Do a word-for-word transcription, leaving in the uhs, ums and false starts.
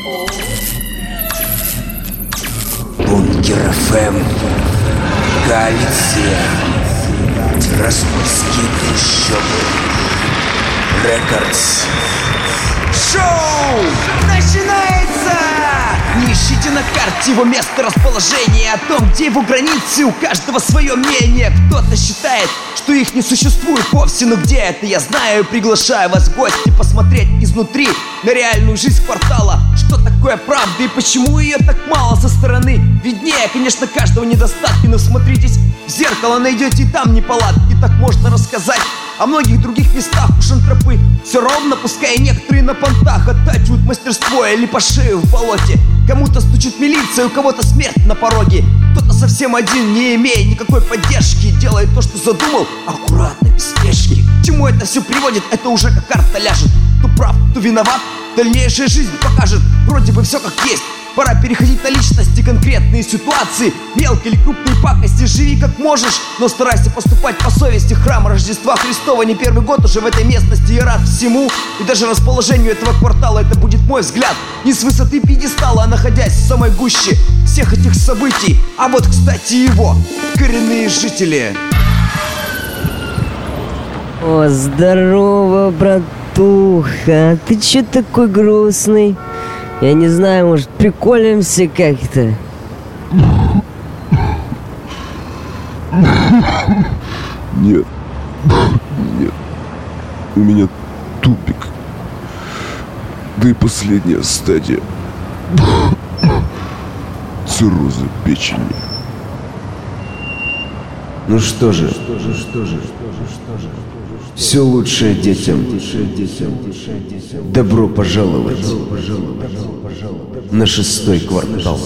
Бункер эф эм, Галиция, Тираспольские трущобы, Рекордс. Шоу начинается! Не ищите на карте его место расположения, о том, где его границы, у каждого свое мнение. Кто-то считает, что их не существует вовсе, но где это я знаю. Приглашаю вас в гости посмотреть изнутри на реальную жизнь квартала. Что такое правда и почему ее так мало со стороны? Виднее, конечно, каждого недостатки, но всмотритесь в зеркало, найдете и там неполадки. Так можно рассказать о многих других местах у шантропы. Все ровно, пускай некоторые на понтах оттачивают мастерство или по шею в болоте. Кому-то стучит милиция, у кого-то смерть на пороге. Кто-то совсем один, не имея никакой поддержки, делает то, что задумал, аккуратно, без спешки. К чему это все приводит, это уже как карта ляжет. Кто прав, кто виноват, дальнейшая жизнь покажет. Вроде бы все как есть, пора переходить на личности, конкретные ситуации, мелкие или крупные пакости. Живи как можешь, но старайся поступать по совести. Храм Рождества Христова не первый год уже в этой местности. Я рад всему и даже расположению этого квартала. Это будет мой взгляд не с высоты пьедестала, а находясь в самой гуще всех этих событий. А вот, кстати, его коренные жители. О, здорово, братуха. Ты чё такой грустный? Я не знаю, может, приколимся как-то? Нет. Нет. У меня тупик. Да и последняя стадия цирроза печени. Ну что же, все лучшее детям. Добро пожаловать на шестой квартал.